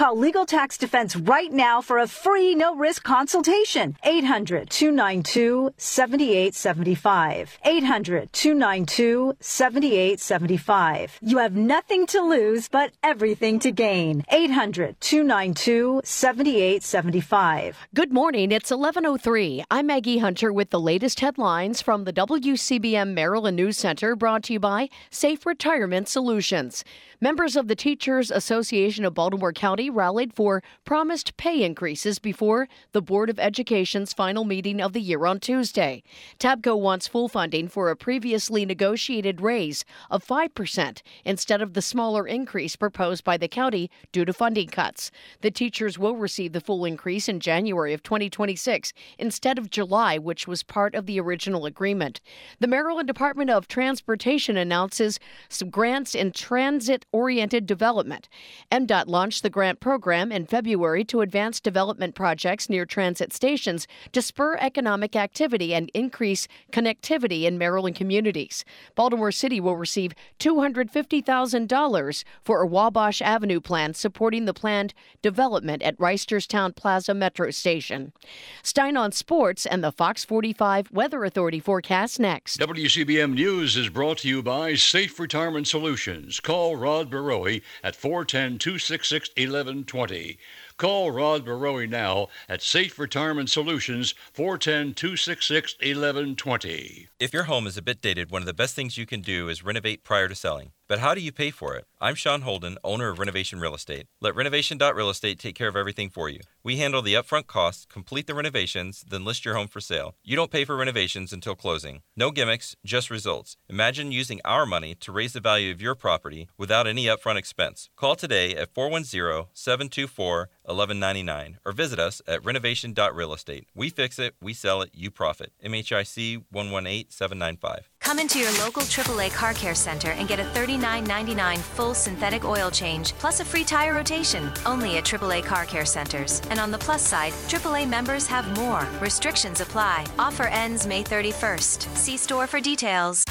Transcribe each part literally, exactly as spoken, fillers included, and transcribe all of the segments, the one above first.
Call Legal Tax Defense right now for a free no-risk consultation. eight hundred, two nine two, seven eight seven five. eight hundred, two nine two, seven eight seven five. You have nothing to lose but everything to gain. eight hundred, two nine two, seven eight seven five. Good morning. It's eleven oh three. I'm Maggie Hunter with the latest headlines from the W C B M Maryland News Center, brought to you by Safe Retirement Solutions. Members of the Teachers Association of Baltimore County rallied for promised pay increases before the Board of Education's final meeting of the year on Tuesday. TABCO wants full funding for a previously negotiated raise of five percent instead of the smaller increase proposed by the county due to funding cuts. The teachers will receive the full increase in January of twenty twenty-six instead of July, which was part of the original agreement. The Maryland Department of Transportation announces some grants in transit-oriented development. M DOT launched the grant program in February to advance development projects near transit stations to spur economic activity and increase connectivity in Maryland communities. Baltimore City will receive two hundred fifty thousand dollars for a Wabash Avenue plan supporting the planned development at Reisterstown Plaza Metro Station. Stein on Sports and the Fox forty-five Weather Authority forecast next. W C B M News is brought to you by Safe Retirement Solutions. Call Rod Barowie at four one zero, two six six, one one two zero. Call Rod Barowie now at Safe Retirement Solutions, four one zero, two six six, one one two zero. If your home is a bit dated, one of the best things you can do is renovate prior to selling. But how do you pay for it? I'm Sean Holden, owner of Renovation Real Estate. Let Renovation dot Real Estate take care of everything for you. We handle the upfront costs, complete the renovations, then list your home for sale. You don't pay for renovations until closing. No gimmicks, just results. Imagine using our money to raise the value of your property without any upfront expense. Call today at four one zero, seven two four, one one nine nine or visit us at Renovation dot Real Estate. We fix it, we sell it, you profit. M H I C one one eight, seven nine five. Come into your local triple A Car Care Center and get a thirty-nine ninety-nine full synthetic oil change plus a free tire rotation only at triple A Car Care Centers. And on the plus side, triple A members have more. Restrictions apply. Offer ends May thirty-first. See store for details.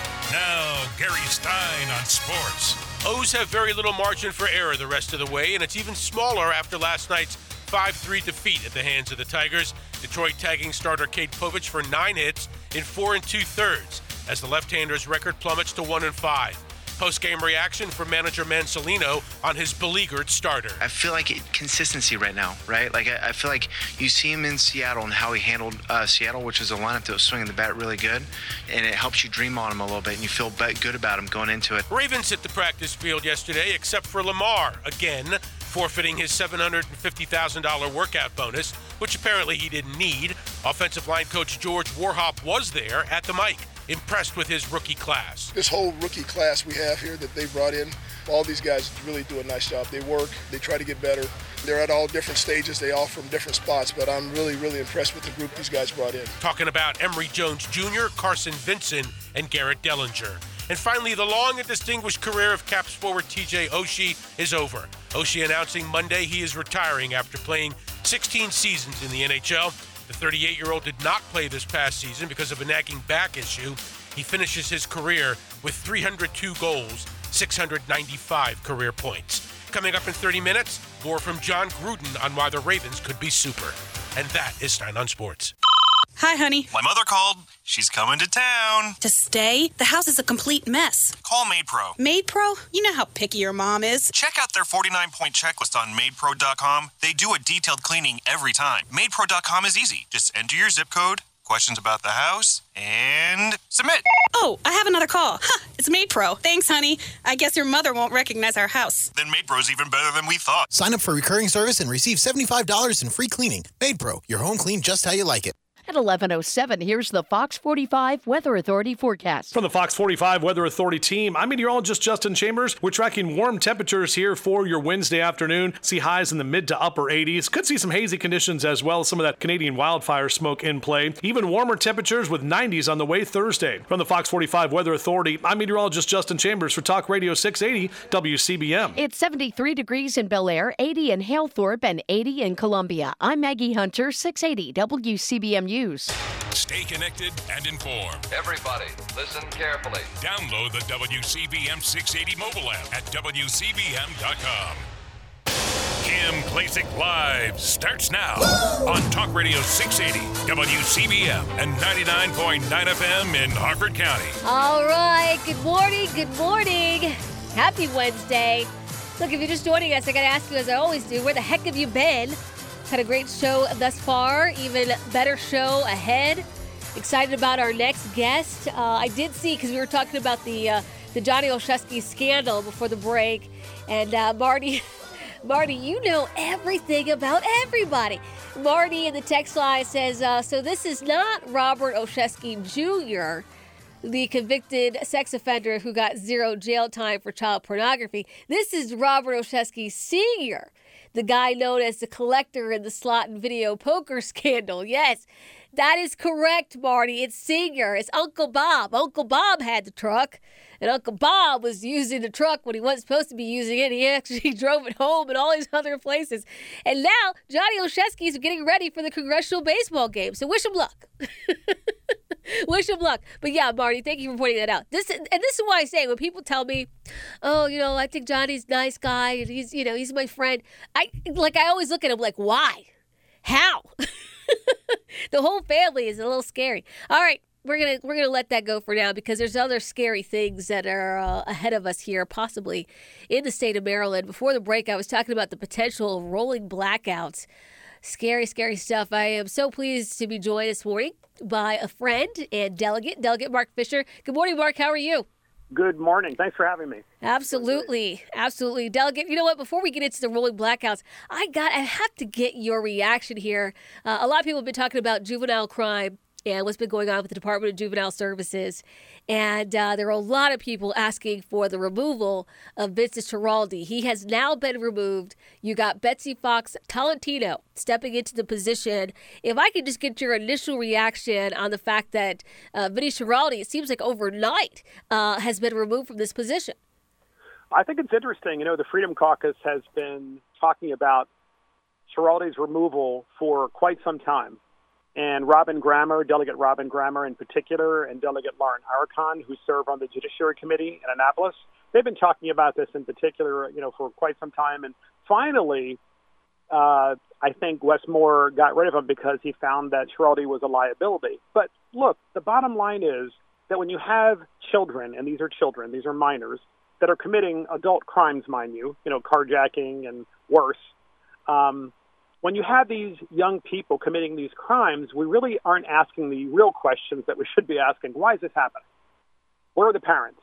Now, Gary Stein on sports. O's have very little margin for error the rest of the way, and it's even smaller after last night's five three defeat at the hands of the Tigers. Detroit tagging starter Kate Povich for nine hits in four and two-thirds as the left-hander's record plummets to one and five. Post-game reaction from manager Mansolino on his beleaguered starter. I feel like it, consistency right now, right? Like I, I feel like you see him in Seattle and how he handled uh, Seattle, which is a lineup that was swinging the bat really good, and it helps you dream on him a little bit, and you feel good about him going into it. Ravens hit the practice field yesterday, except for Lamar, again, forfeiting his seven hundred fifty thousand dollars workout bonus, which apparently he didn't need. Offensive line coach George Warhop was there at the mic, impressed with his rookie class. This whole rookie class we have here that they brought in, all these guys really do a nice job. They work, they try to get better. They're at all different stages. They all from different spots, but I'm really, really impressed with the group these guys brought in. Talking about Emory Jones Junior, Carson Vincent, and Garrett Dellinger. And finally, the long and distinguished career of Caps forward T J Oshie is over. Oshie announcing Monday he is retiring after playing sixteen seasons in the N H L. The thirty-eight-year-old did not play this past season because of a nagging back issue. He finishes his career with three hundred two goals, six hundred ninety-five career points. Coming up in thirty minutes, more from John Gruden on why the Ravens could be super. And that is Stein on Sports. Hi, honey. My mother called. She's coming to town. To stay? The house is a complete mess. Call MaidPro. MaidPro? You know how picky your mom is. Check out their forty-nine point checklist on Maid Pro dot com. They do a detailed cleaning every time. Maid Pro dot com is easy. Just enter your zip code, questions about the house, and submit. Oh, I have another call. Huh, it's MaidPro. Thanks, honey. I guess your mother won't recognize our house. Then MaidPro's even better than we thought. Sign up for recurring service and receive seventy-five dollars in free cleaning. MaidPro, your home clean just how you like it. At eleven oh seven, here's the Fox forty-five Weather Authority forecast. From the Fox forty-five Weather Authority team, I'm meteorologist Justin Chambers. We're tracking warm temperatures here for your Wednesday afternoon. See highs in the mid to upper eighties. Could see some hazy conditions as well. Some of that Canadian wildfire smoke in play. Even warmer temperatures with nineties on the way Thursday. From the Fox forty-five Weather Authority, I'm meteorologist Justin Chambers for Talk Radio six eighty W C B M. It's seventy-three degrees in Bel Air, eighty in Halethorpe, and eighty in Columbia. I'm Maggie Hunter, six eighty W C B M News. Stay connected and informed. Everybody, listen carefully. Download the W C B M six eighty mobile app at W C B M dot com. Kim Lasik Live starts now on Talk Radio six eighty, W C B M, and ninety-nine point nine F M in Harford County. All right. Good morning. Good morning. Happy Wednesday. Look, if you're just joining us, I got to ask you, as I always do, where the heck have you been? Had a great show thus far. Even better show ahead. Excited about our next guest. Uh, I did see, because we were talking about the uh, the Johnny Olszewski scandal before the break, and uh, Marty, Marty, you know everything about everybody. Marty in the text line says, uh, so this is not Robert Olszewski Junior, the convicted sex offender who got zero jail time for child pornography. This is Robert Olszewski Senior, the guy known as the collector in the slot and video poker scandal. Yes, that is correct, Marty. It's Senior. It's Uncle Bob. Uncle Bob had the truck, and Uncle Bob was using the truck when he wasn't supposed to be using it. He actually drove it home and all these other places. And now Johnny Olszewski is getting ready for the congressional baseball game. So wish him luck. Wish him luck. But yeah, Marty, thank you for pointing that out. This and this is why I say when people tell me, "Oh, you know, I think Johnny's a nice guy and he's, you know, he's my friend." I like I always look at him like, "Why? How?" The whole family is a little scary. All right, we're gonna we're gonna let that go for now because there's other scary things that are uh, ahead of us here, possibly in the state of Maryland. Before the break, I was talking about the potential of rolling blackouts. Scary, scary stuff. I am so pleased to be joined this morning by a friend and delegate, Delegate Mark Fisher. Good morning, Mark. How are you? Good morning. Thanks for having me. Absolutely. Absolutely. Delegate, you know what? Before we get into the rolling blackouts, I got, I have to get your reaction here. Uh, a lot of people have been talking about juvenile crime and what's been going on with the Department of Juvenile Services. And uh, there are a lot of people asking for the removal of Vincent Schiraldi. He has now been removed. You got Betsy Fox Tolentino stepping into the position. If I could just get your initial reaction on the fact that uh, Vinny Schiraldi, it seems like overnight, uh, has been removed from this position. I think it's interesting. You know, the Freedom Caucus has been talking about Schiraldi's removal for quite some time. And Robin Grammer, Delegate Robin Grammer in particular, and Delegate Lauren Arakan, who serve on the Judiciary Committee in Annapolis, they've been talking about this in particular, you know, for quite some time. And finally, uh, I think Wes Moore got rid of him because he found that Schiraldi was a liability. But look, the bottom line is that when you have children, and these are children, these are minors, that are committing adult crimes, mind you, you know, carjacking and worse, um, when you have these young people committing these crimes, we really aren't asking the real questions that we should be asking. Why is this happening? Where are the parents?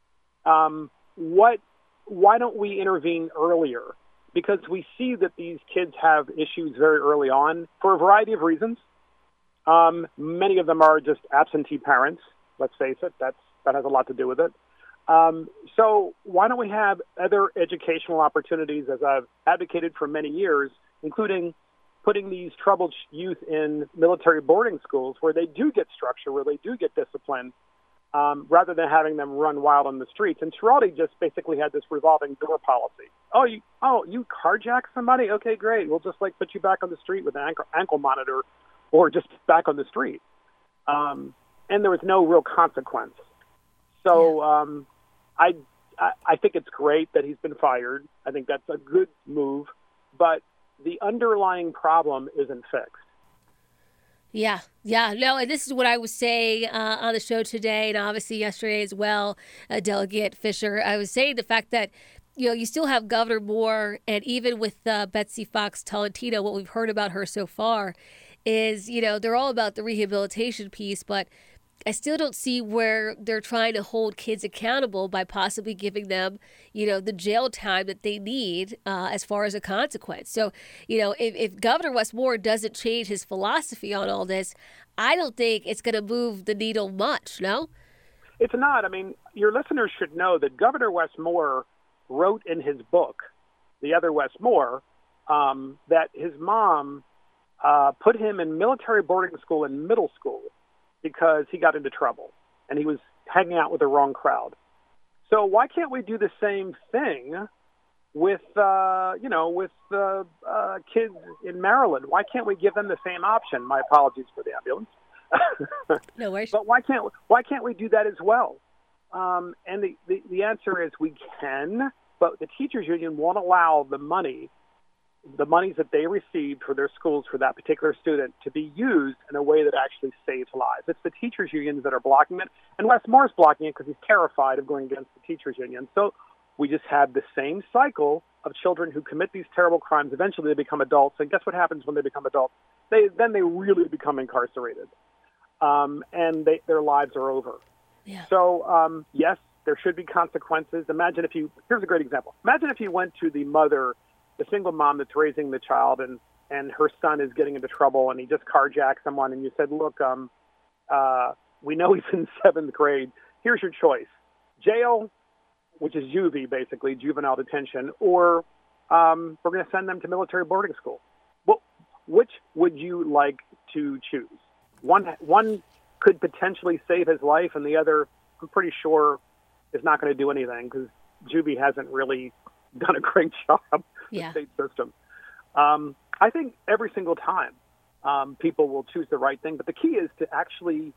Um, what? Why don't we intervene earlier? Because we see that these kids have issues very early on for a variety of reasons. Um, many of them are just absentee parents. Let's face it, that's, that has a lot to do with it. Um, so why don't we have other educational opportunities, as I've advocated for many years, including putting these troubled youth in military boarding schools where they do get structure, where they do get discipline, um, rather than having them run wild on the streets. And Schiraldi just basically had this revolving door policy. Oh, you, oh, you carjack somebody? Okay, great. We'll just like put you back on the street with an ankle, ankle monitor, or just back on the street. Um, and there was no real consequence. So um, I, I, I think it's great that he's been fired. I think that's a good move, but the underlying problem isn't fixed. Yeah, yeah, no, and this is what I was saying uh, on the show today, and obviously yesterday as well, uh, Delegate Fisher. I was saying the fact that, you know, you still have Governor Moore, and even with uh, Betsy Fox Tolentino, what we've heard about her so far is, you know, they're all about the rehabilitation piece, but I still don't see where they're trying to hold kids accountable by possibly giving them, you know, the jail time that they need uh, as far as a consequence. So, you know, if, if Governor Wes Moore doesn't change his philosophy on all this, I don't think it's going to move the needle much, no? It's not. I mean, your listeners should know that Governor Wes Moore wrote in his book, The Other Wes Moore, um, that his mom uh, put him in military boarding school in middle school because he got into trouble and he was hanging out with the wrong crowd. So why can't we do the same thing with, uh, you know, with uh, uh, kids in Maryland? Why can't we give them the same option? My apologies for the ambulance. No worries. But why can't why can't we do that as well? Um, and the, the, the answer is we can, but the teachers union won't allow the money the monies that they received for their schools for that particular student to be used in a way that actually saves lives. It's the teachers' unions that are blocking it, and Wes Moore's blocking it because he's terrified of going against the teachers' union. So we just have the same cycle of children who commit these terrible crimes. Eventually they become adults, and guess what happens when they become adults? They Then they really become incarcerated, um, and they, their lives are over. Yeah. So, um, yes, there should be consequences. Imagine if you, here's a great example. Imagine if you went to the mother, the single mom that's raising the child, and, and her son is getting into trouble, and he just carjacked someone, and you said, look, um, uh, we know he's in seventh grade. Here's your choice. Jail, which is juvie, basically, juvenile detention, or um, we're going to send them to military boarding school. Well, which would you like to choose? One, one could potentially save his life, and the other, I'm pretty sure, is not going to do anything because juvie hasn't really done a great job yeah. with the state system. Um, I think every single time um, people will choose the right thing, but the key is to actually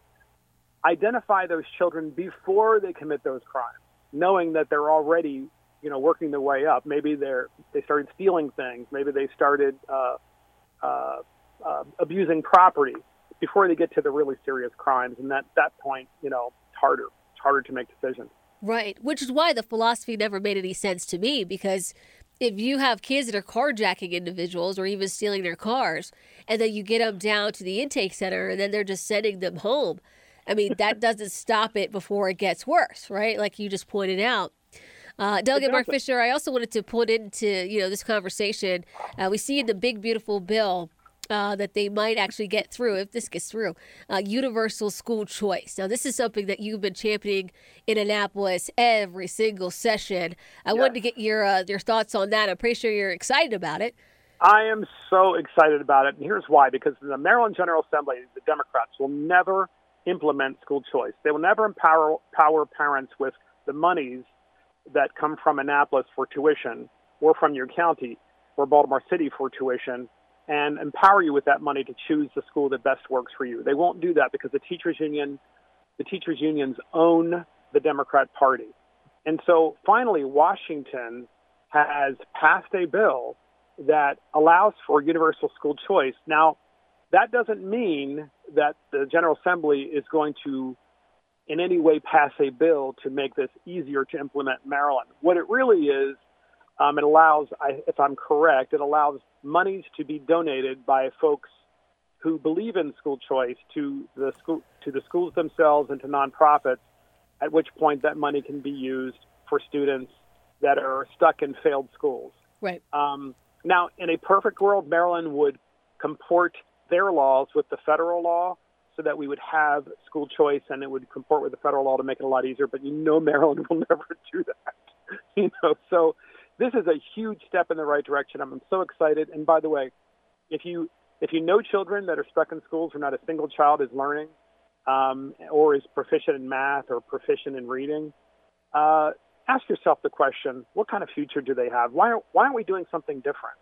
identify those children before they commit those crimes, knowing that they're already, you know, working their way up. Maybe they're they started stealing things. Maybe they started uh, uh, uh, abusing property before they get to the really serious crimes. And at that point, you know, it's harder. It's harder to make decisions. Right, which is why the philosophy never made any sense to me, because if you have kids that are carjacking individuals or even stealing their cars, and then you get them down to the intake center and then they're just sending them home, I mean, that doesn't stop it before it gets worse, right? Like you just pointed out. Uh, Delegate exactly. Mark Fisher, I also wanted to put into, you know, this conversation, uh, we see in the big, beautiful bill Uh, that they might actually get through, if this gets through, uh, universal school choice. Now, this is something that you've been championing in Annapolis every single session. I yes. wanted to get your uh, your thoughts on that. I'm pretty sure you're excited about it. I am so excited about it, and here's why. Because the Maryland General Assembly, the Democrats, will never implement school choice. They will never empower, empower parents with the monies that come from Annapolis for tuition or from your county or Baltimore City for tuition, and empower you with that money to choose the school that best works for you. They won't do that because the teachers union, the teachers unions own the Democrat Party. And so finally, Washington has passed a bill that allows for universal school choice. Now, that doesn't mean that the General Assembly is going to in any way pass a bill to make this easier to implement in Maryland. What it really is, Um, it allows, I, if I'm correct, it allows monies to be donated by folks who believe in school choice to the school, to the schools themselves and to nonprofits, at which point that money can be used for students that are stuck in failed schools. Right. Um, now, in a perfect world, Maryland would comport their laws with the federal law so that we would have school choice and it would comport with the federal law to make it a lot easier. But you know Maryland will never do that. you know, so... This is a huge step in the right direction. I'm so excited. And by the way, if you if you know children that are stuck in schools where not a single child is learning um, or is proficient in math or proficient in reading, uh, ask yourself the question, what kind of future do they have? Why, are, why aren't we doing something different?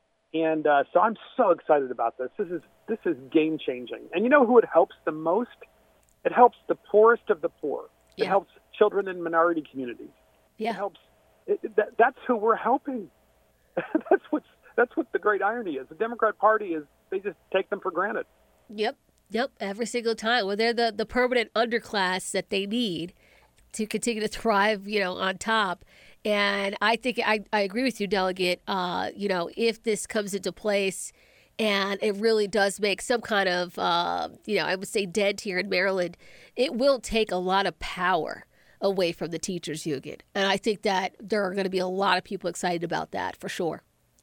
And uh, so I'm so excited about this. This is this is game-changing. And you know who it helps the most? It helps the poorest of the poor. Yeah. It helps children in minority communities. Yeah. It helps It, that, that's who we're helping. that's what's that's what the great irony is. The Democrat Party is they just take them for granted. Yep, yep. Every single time, well, they're the the permanent underclass that they need to continue to thrive, you know, on top. And I think I, I agree with you, Delegate. Uh, you know, if this comes into place and it really does make some kind of, uh, you know, I would say dent here in Maryland, it will take a lot of power away from the teachers union. And I think that there are going to be a lot of people excited about that for sure.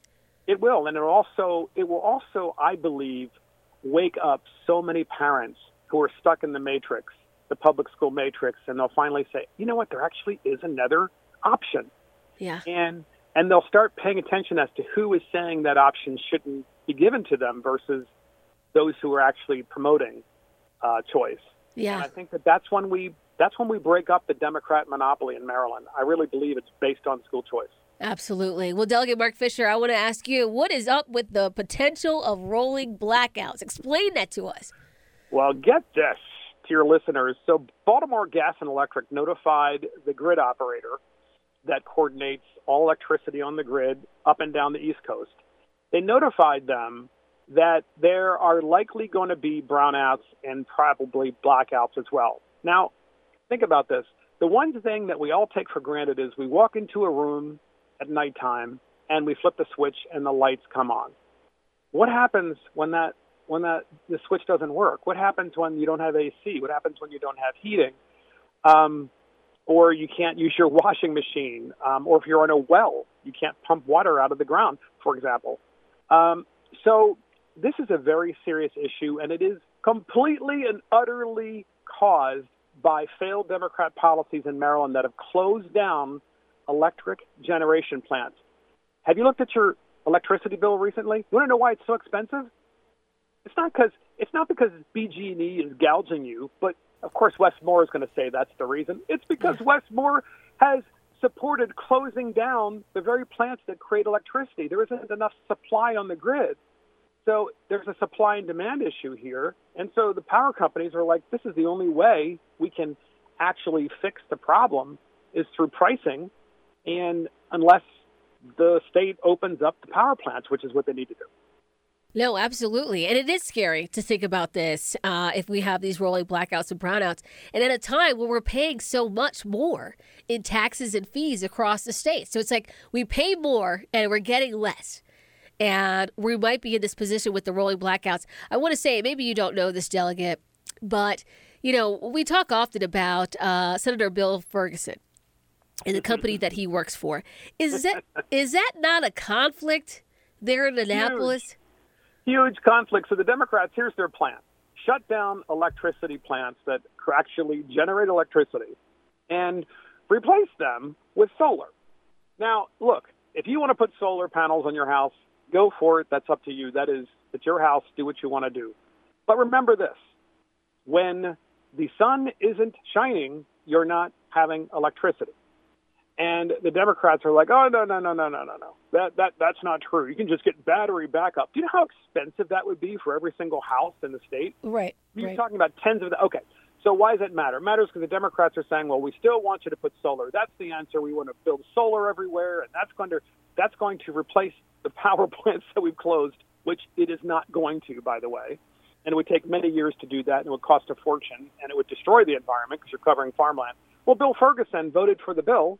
It will. And it also, it will also, I believe, wake up so many parents who are stuck in the matrix, the public school matrix, and they'll finally say, you know what, there actually is another option. Yeah. And, and they'll start paying attention as to who is saying that option shouldn't be given to them versus those who are actually promoting uh, choice. Yeah. And I think that that's when we That's when we break up the Democrat monopoly in Maryland. I really believe it's based on school choice. Absolutely. Well, Delegate Mark Fisher, I want to ask you, what is up with the potential of rolling blackouts? Explain that to us. Well, get this to your listeners. So Baltimore Gas and Electric notified the grid operator that coordinates all electricity on the grid up and down the East Coast they notified them that there are likely going to be brownouts and probably blackouts as well. Now, think about this. The one thing that we all take for granted is we walk into a room at nighttime and we flip the switch and the lights come on. What happens when that when that the switch doesn't work? What happens when you don't have A C? What happens when you don't have heating? Um, or you can't use your washing machine, um, or if you're on a well, you can't pump water out of the ground, for example. Um, so this is a very serious issue, and it is completely and utterly caused by failed Democrat policies in Maryland that have closed down electric generation plants. Have you looked at your electricity bill recently? You want to know why it's so expensive? It's not because it's not because B G and E is gouging you, but of course Wes Moore is going to say that's the reason. It's because Wes Moore has supported closing down the very plants that create electricity. There isn't enough supply on the grid. So there's a supply and demand issue here. And so the power companies are like, this is the only way we can actually fix the problem is through pricing. And unless the state opens up the power plants, which is what they need to do. No, absolutely. And it is scary to think about this uh, if we have these rolling blackouts and brownouts. And at a time where we're paying so much more in taxes and fees across the state. So it's like we pay more and we're getting less. And we might be in this position with the rolling blackouts. I want to say, maybe you don't know this, Delegate, but, you know, we talk often about uh, Senator Bill Ferguson and the company that he works for. Is that is that not a conflict there in Annapolis? Huge. Huge conflict. So the Democrats, here's their plan. Shut down electricity plants that actually generate electricity and replace them with solar. Now, look, if you want to put solar panels on your house, go for it. That's up to you. That is, it's your house. Do what you want to do. But remember this. When the sun isn't shining, you're not having electricity. And the Democrats are like, oh, no, no, no, no, no, no, no. That, that, that's not true. You can just get battery backup. Do you know how expensive that would be for every single house in the state? Right. You're right. talking about tens of the, okay. So why does it matter? It matters because the Democrats are saying, well, we still want you to put solar. That's the answer. We want to build solar everywhere, and that's going to that's going to replace the power plants that we've closed, which it is not going to, by the way. And it would take many years to do that, and it would cost a fortune, and it would destroy the environment because you're covering farmland. Well, Bill Ferguson voted for the bill,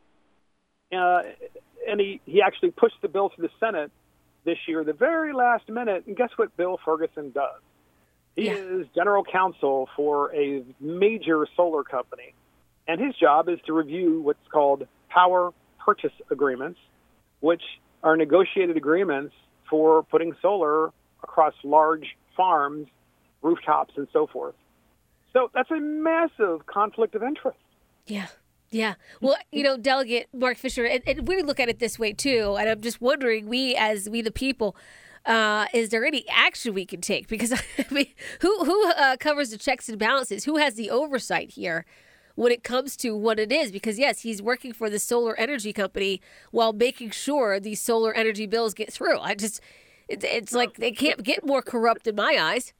uh, and he, he actually pushed the bill to the Senate this year, the very last minute, and guess what Bill Ferguson does? He yeah. is general counsel for a major solar company, and his job is to review what's called power purchase agreements, which are negotiated agreements for putting solar across large farms, rooftops, and so forth. So that's a massive conflict of interest. Yeah. Yeah. Well, you know, Delegate Mark Fisher, and, and we look at it this way, too. And I'm just wondering, we as we the people, uh, is there any action we can take? Because, I mean, who, who uh, covers the checks and balances? Who has the oversight here when it comes to what it is? Because, yes, he's working for the solar energy company while making sure these solar energy bills get through. I just, it, it's like they can't get more corrupt in my eyes.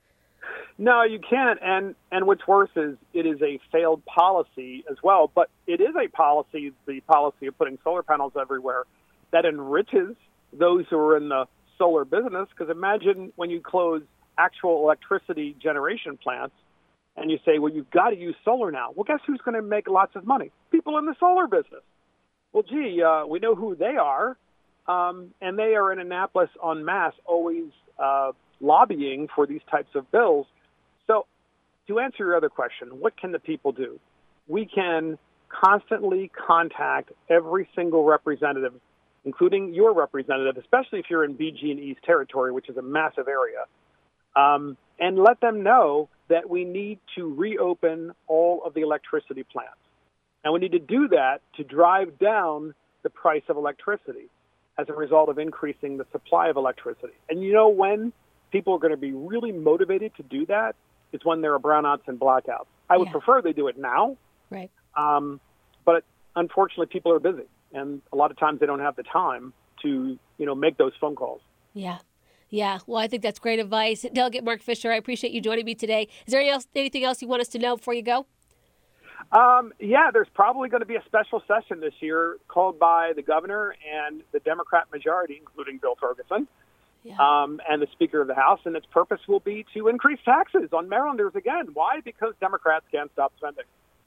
No, you can't. And, and what's worse is it is a failed policy as well. But it is a policy, the policy of putting solar panels everywhere, that enriches those who are in the solar business. Because imagine when you close actual electricity generation plants and you say, well, you've got to use solar now. Well, guess who's going to make lots of money? People in the solar business. Well, gee, uh, we know who they are. Um, and they are in Annapolis en masse, always uh, lobbying for these types of bills. So to answer your other question, what can the people do? We can constantly contact every single representative, including your representative, especially if you're in B G and E's territory, which is a massive area, um, and let them know that we need to reopen all of the electricity plants. And we need to do that to drive down the price of electricity as a result of increasing the supply of electricity. And you know when people are going to be really motivated to do that? It's when there are brownouts and blackouts. I would yeah. prefer they do it now. Right. Um, but unfortunately, people are busy. And a lot of times they don't have the time to, you know, make those phone calls. Yeah. Yeah. Well, I think that's great advice. Delegate Mark Fisher, I appreciate you joining me today. Is there any else, anything else you want us to know before you go? Um, yeah, there's probably going to be a special session this year called by the governor and the Democrat majority, including Bill Ferguson. yeah. um, and the Speaker of the House, and its purpose will be to increase taxes on Marylanders again. Why? Because Democrats can't stop spending.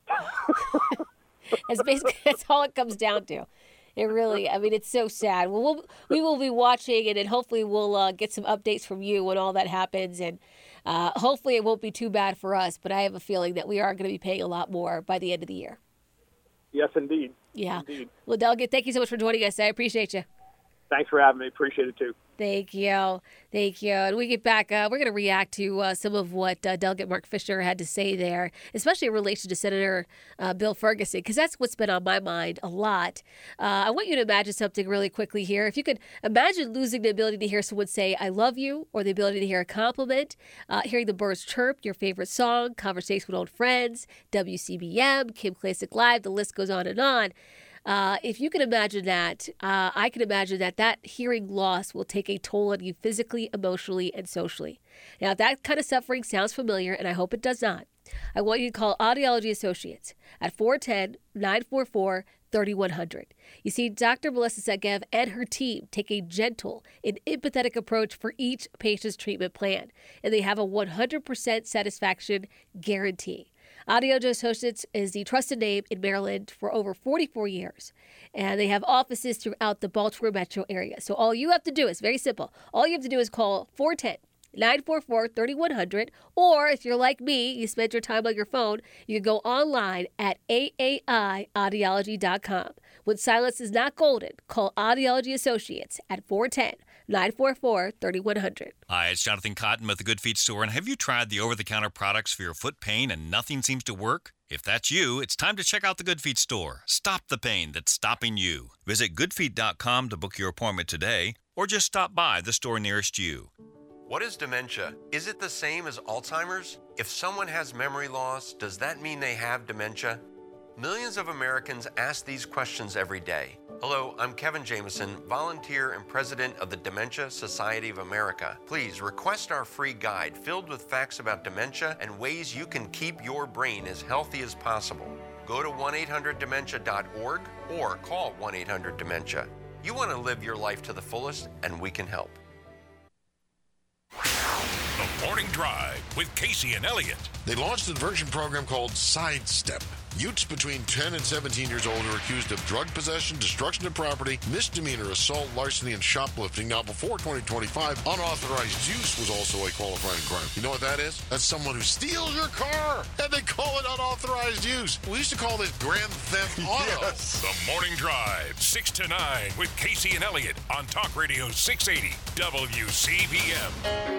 That's basically that's all it comes down to. It really, I mean, it's so sad. Well, we'll we will be watching, and then hopefully we'll uh, get some updates from you when all that happens, and uh, hopefully it won't be too bad for us. But I have a feeling that we are going to be paying a lot more by the end of the year. Yes, indeed. Yeah. Indeed. Well, Delegate, thank you so much for joining us. I appreciate you. Thanks for having me. Appreciate it, too. Thank you. Thank you. And we get back, uh, we're going to react to uh, some of what uh, Delegate Mark Fisher had to say there, especially in relation to Senator uh, Bill Ferguson, because that's what's been on my mind a lot. Uh, I want you to imagine something really quickly here. If you could imagine losing the ability to hear someone say, I love you, or the ability to hear a compliment, uh, hearing the birds chirp, your favorite song, conversation with old friends, W C B M, Kim Classic Live, the list goes on and on. Uh, if you can imagine that, uh, I can imagine that that hearing loss will take a toll on you physically, emotionally, and socially. Now, if that kind of suffering sounds familiar, and I hope it does not, I want you to call Audiology Associates at four one zero, nine four four, three one zero zero. You see, Doctor Melissa Segev and her team take a gentle and empathetic approach for each patient's treatment plan, and they have a one hundred percent satisfaction guarantee. Audiology Associates is the trusted name in Maryland for over forty-four years, and they have offices throughout the Baltimore metro area. So all you have to do is very simple. All you have to do is call four one zero, nine four four, three one zero zero, or if you're like me, you spend your time on your phone, you can go online at A A I audiology dot com. When silence is not golden, call Audiology Associates at four one zero, nine four four, three one zero zero. Hi, it's Jonathan Cotton with the Good Feet Store, and have you tried the over-the-counter products for your foot pain and nothing seems to work? If that's you, it's time to check out the Good Feet Store. Stop the pain that's stopping you. Visit good feet dot com to book your appointment today, or just stop by the store nearest you. What is dementia? Is it the same as Alzheimer's? If someone has memory loss, does that mean they have dementia? Millions of Americans ask these questions every day. Hello, I'm Kevin Jameson, volunteer and president of the Dementia Society of America. Please request our free guide filled with facts about dementia and ways you can keep your brain as healthy as possible. Go to one eight hundred dementia dot org or call one eight hundred dementia. You want to live your life to the fullest, and we can help. The Morning Drive with Casey and Elliott. They launched a diversion program called Sidestep. Youths between ten and seventeen years old are accused of drug possession, destruction of property, misdemeanor assault, larceny, and shoplifting. Now, before twenty twenty-five, unauthorized use was also a qualifying crime. You know what that is? That's someone who steals your car, and they call it unauthorized use. We used to call this grand theft auto. Yes. The Morning Drive, six to nine with Casey and Elliott on Talk Radio six eighty W C B M.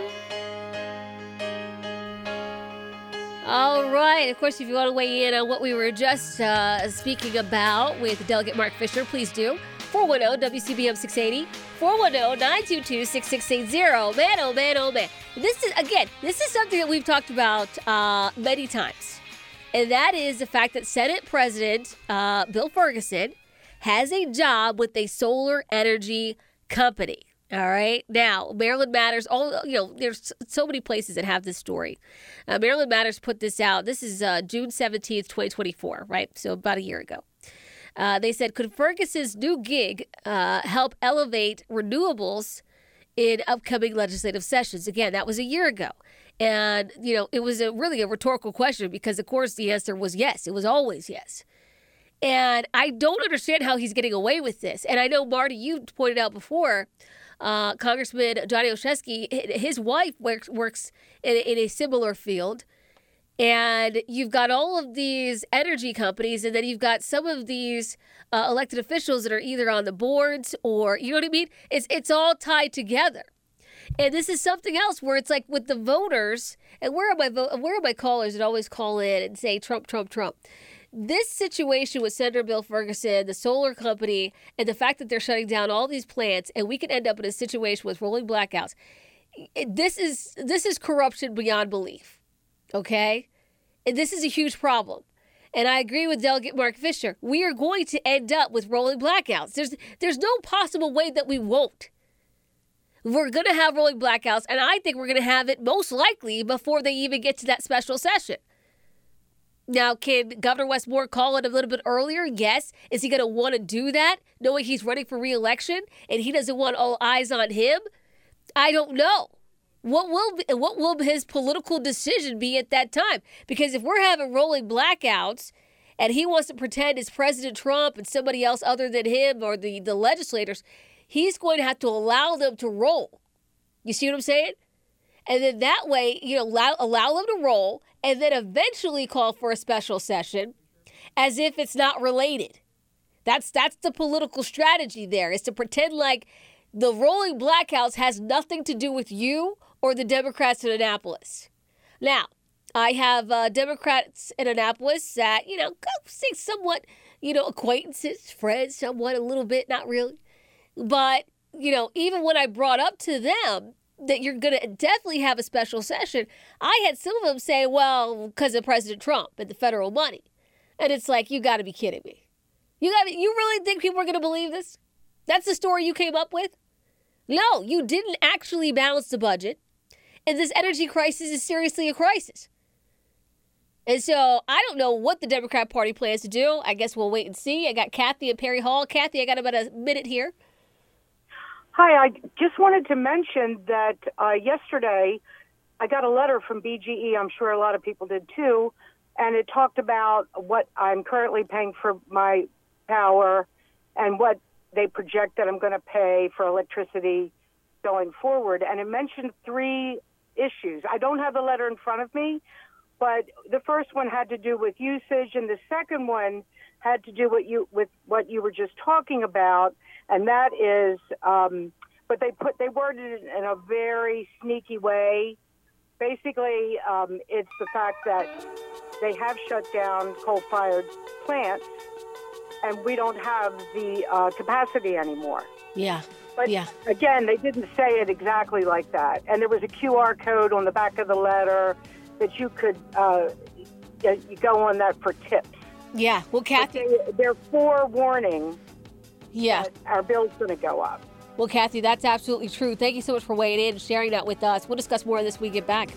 All right. Of course, if you want to weigh in on what we were just uh, speaking about with Delegate Mark Fisher, please do. four one zero W C B M six eighty, four one zero, nine two two, six six eight zero. Man, oh man, oh man. This is, again, this is something that we've talked about uh, many times. And that is the fact that Senate President uh, Bill Ferguson has a job with a solar energy company. All right. Now, Maryland Matters, all you know, there's so many places that have this story. Uh, Maryland Matters put this out. This is uh, June seventeenth, twenty twenty-four, right? So about a year ago. Uh, they said, could Ferguson's new gig uh, help elevate renewables in upcoming legislative sessions? Again, that was a year ago. And, you know, it was a really a rhetorical question because, of course, the answer was yes. It was always yes. And I don't understand how he's getting away with this. And I know, Marty, you pointed out before, Uh, Congressman Johnny Olszewski, his wife works, works in, in a similar field. And you've got all of these energy companies, and then you've got some of these uh, elected officials that are either on the boards or, you know what I mean? It's, it's all tied together. And this is something else where it's like with the voters, and where are my, vo- where are my callers that always call in and say Trump, Trump, Trump? This situation with Senator Bill Ferguson, the solar company, and the fact that they're shutting down all these plants, and we could end up in a situation with rolling blackouts. This is this is corruption beyond belief, okay? And this is a huge problem. And I agree with Delegate Mark Fisher. We are going to end up with rolling blackouts. There's there's no possible way that we won't. We're going to have rolling blackouts, and I think we're going to have it most likely before they even get to that special session. Now, can Governor Wes Moore call it a little bit earlier? Yes. Is he going to want to do that, knowing he's running for re-election and he doesn't want all eyes on him? I don't know. What will be, what will his political decision be at that time? Because if we're having rolling blackouts and he wants to pretend it's President Trump and somebody else other than him or the, the legislators, he's going to have to allow them to roll. You see what I'm saying? And then that way, you know, allow, allow them to roll and then eventually call for a special session as if it's not related. That's that's the political strategy there, is to pretend like the rolling blackouts has nothing to do with you or the Democrats in Annapolis. Now, I have uh, Democrats in Annapolis that, you know, go say somewhat, you know, acquaintances, friends, somewhat, a little bit, not really. But, you know, even when I brought up to them that you're going to definitely have a special session, I had some of them say, well, because of President Trump and the federal money. And it's like, you got to be kidding me. You got you really think people are going to believe this? That's the story you came up with? No, you didn't actually balance the budget. And this energy crisis is seriously a crisis. And so I don't know what the Democrat Party plans to do. I guess we'll wait and see. I got Kathy at Perry Hall. Kathy, I got about a minute here. Hi, I just wanted to mention that uh, yesterday I got a letter from B G E. I'm sure a lot of people did too. And it talked about what I'm currently paying for my power and what they project that I'm going to pay for electricity going forward. And it mentioned three issues. I don't have the letter in front of me, but the first one had to do with usage, and the second one had to do with you with what you were just talking about, and that is, um, but they put they worded it in a very sneaky way. Basically, um, it's the fact that they have shut down coal-fired plants, and we don't have the uh, capacity anymore. Yeah. But yeah. again, they didn't say it exactly like that. And there was a Q R code on the back of the letter that you could uh, you go on that for tips. Yeah. Well, Kathy, they, they're forewarning. Yeah. That our bill's going to go up. Well, Kathy, that's absolutely true. Thank you so much for weighing in and sharing that with us. We'll discuss more of this when we get back.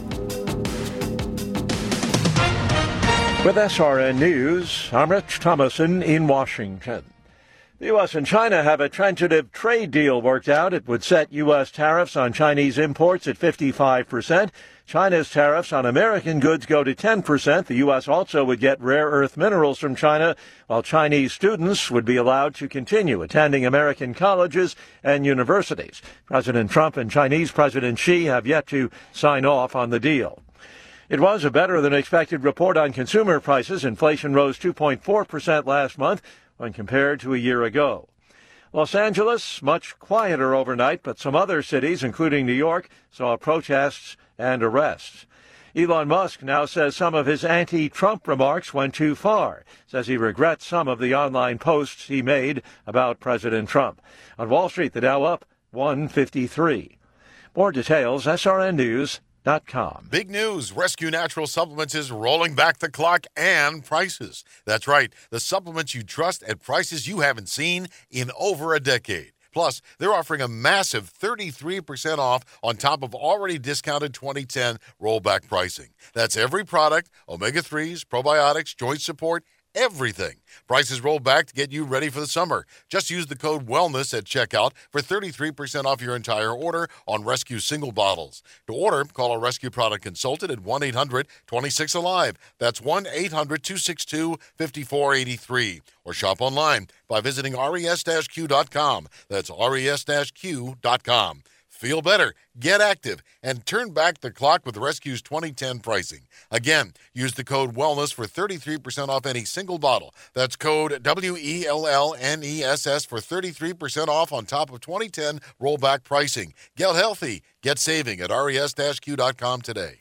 With S R N News, I'm Rich Thomason in Washington. The U S and China have a tentative trade deal worked out. It would set U S tariffs on Chinese imports at fifty-five percent. China's tariffs on American goods go to ten percent. The U S also would get rare earth minerals from China, while Chinese students would be allowed to continue attending American colleges and universities. President Trump and Chinese President Xi have yet to sign off on the deal. It was a better-than-expected report on consumer prices. Inflation rose two point four percent last month when compared to a year ago. Los Angeles, much quieter overnight, but some other cities, including New York, saw protests and arrests. Elon Musk now says some of his anti-Trump remarks went too far, says he regrets some of the online posts he made about President Trump. On Wall Street, the Dow up one fifty-three. More details, S R N News dot com. Big news. Rescue Natural Supplements is rolling back the clock and prices. That's right. The supplements you trust at prices you haven't seen in over a decade. Plus, they're offering a massive thirty-three percent off on top of already discounted twenty ten rollback pricing. That's every product, omega threes, probiotics, joint support, everything. Prices roll back to get you ready for the summer. Just use the code WELLNESS at checkout for thirty-three percent off your entire order on Rescue single bottles. To order, call a Rescue product consultant at one eight hundred twenty-six alive. That's one eight hundred two six two five four eight three. Or shop online by visiting res q dot com. That's res q dot com. Feel better, get active, and turn back the clock with Rescue's twenty ten pricing. Again, use the code WELLNESS for thirty-three percent off any single bottle. That's code W E L L N E S S for thirty-three percent off on top of twenty ten rollback pricing. Get healthy, get saving at res q dot com today.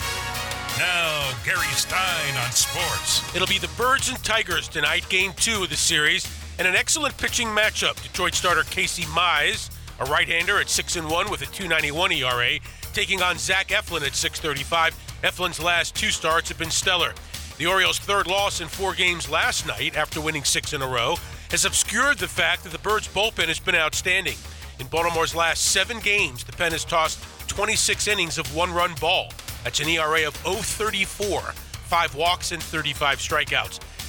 Now, Gary Stein on sports. It'll be the Birds and Tigers tonight, game two of the series, and an excellent pitching matchup. Detroit starter Casey Mize, a right-hander at six and one with a two ninety-one E R A, taking on Zach Eflin at six thirty-five. Eflin's last two starts have been stellar. The Orioles' third loss in four games last night, after winning six in a row, has obscured the fact that the Birds' bullpen has been outstanding. In Baltimore's last seven games, the pen has tossed twenty-six innings of one-run ball. That's an E R A of oh thirty-four, five walks and thirty-five strikeouts.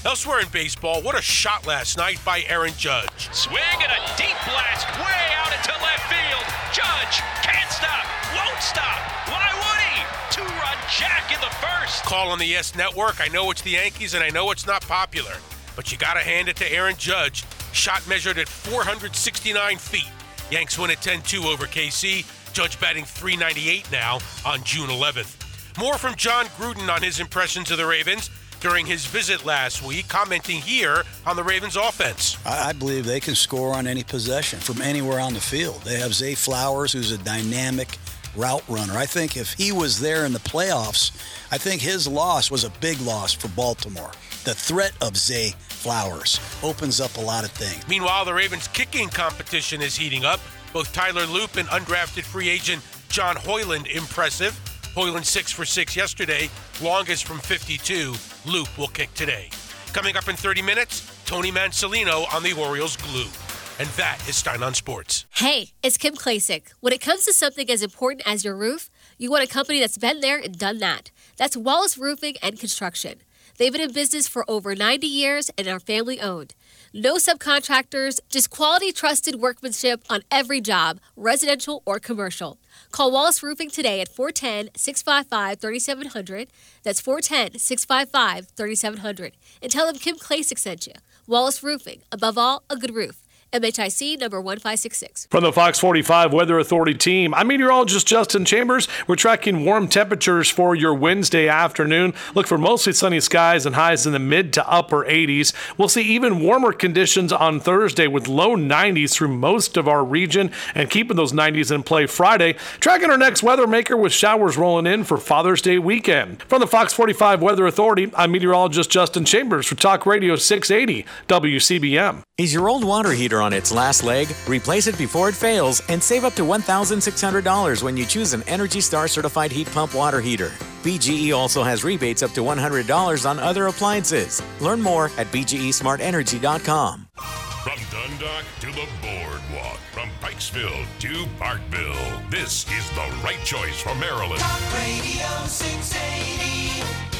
Elsewhere in baseball, what a shot last night by Aaron Judge. Swing and a deep blast way out into left field. Judge can't stop, won't stop. Why would he? Two-run jack in the first. Call on the Yes Network. I know it's the Yankees, and I know it's not popular, but you got to hand it to Aaron Judge. Shot measured at four hundred sixty-nine feet. Yanks win at ten two over K C. Judge batting three ninety-eight now on June eleventh. More from John Gruden on his impressions of the Ravens during his visit last week, commenting here on the Ravens offense. I believe they can score on any possession from anywhere on the field. They have Zay Flowers, who's a dynamic route runner. I think if he was there in the playoffs, I think his loss was a big loss for Baltimore. The threat of Zay Flowers opens up a lot of things. Meanwhile, the Ravens' kicking competition is heating up. Both Tyler Loop and undrafted free agent John Hoyland impressive. Hoyland six for six yesterday, longest from fifty-two. Loop will kick today. Coming up in thirty minutes, Tony Mansolino on the Orioles glue. And that is Stein on Sports. Hey, it's Kim Klasick. When it comes to something as important as your roof, you want a company that's been there and done that. That's Wallace Roofing and Construction. They've been in business for over ninety years and are family owned. No subcontractors, just quality, trusted workmanship on every job, residential or commercial. Call Wallace Roofing today at four one zero, six five five, three seven zero zero. That's four one zero, six five five, three seven zero zero. And tell them Kim Klasick sent you. Wallace Roofing. Above all, a good roof. M H I C number one five six six. From the Fox forty-five Weather Authority team, I'm meteorologist Justin Chambers. We're tracking warm temperatures for your Wednesday afternoon. Look for mostly sunny skies and highs in the mid to upper eighties. We'll see even warmer conditions on Thursday with low nineties through most of our region and keeping those nineties in play Friday. Tracking our next weather maker with showers rolling in for Father's Day weekend. From the Fox forty-five Weather Authority, I'm meteorologist Justin Chambers for Talk Radio six eighty W C B M. Is your old water heater on its last leg? Replace it before it fails and save up to one thousand six hundred dollars when you choose an Energy Star certified heat pump water heater. B G E also has rebates up to one hundred dollars on other appliances. Learn more at b g e smart energy dot com. From Dundalk to the Boardwalk, from Pikesville to Parkville, this is the right choice for Maryland. Talk Radio six eighty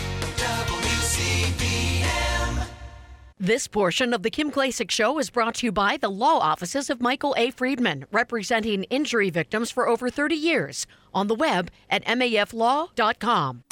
W C B M. This portion of the Kim Klasick Show is brought to you by the law offices of Michael A. Friedman, representing injury victims for over thirty years. On the web at m a f law dot com.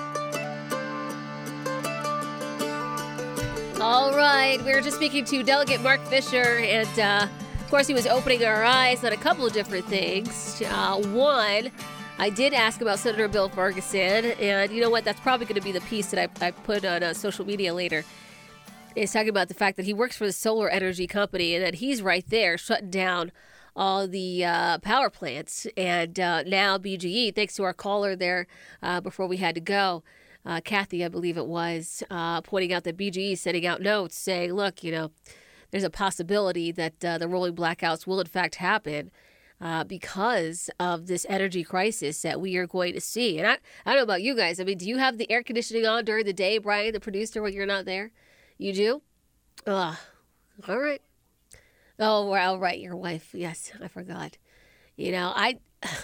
All right, we were just speaking to Delegate Mark Fisher, and uh, of course he was opening our eyes on a couple of different things. Uh, one, I did ask about Senator Bill Ferguson, and you know what? That's probably going to be the piece that I, I put on uh, social media later. Is talking about the fact that he works for the solar energy company and that he's right there shutting down all the uh, power plants. And uh, now B G E, thanks to our caller there uh, before we had to go, uh, Kathy, I believe it was, uh, pointing out that B G E is sending out notes saying, look, you know, there's a possibility that uh, the rolling blackouts will in fact happen uh, because of this energy crisis that we are going to see. And I, I don't know about you guys. I mean, do you have the air conditioning on during the day, Brian, the producer, when you're not there? You do? Ugh. All right. Oh, well, right. Your wife. Yes, I forgot. You know, I,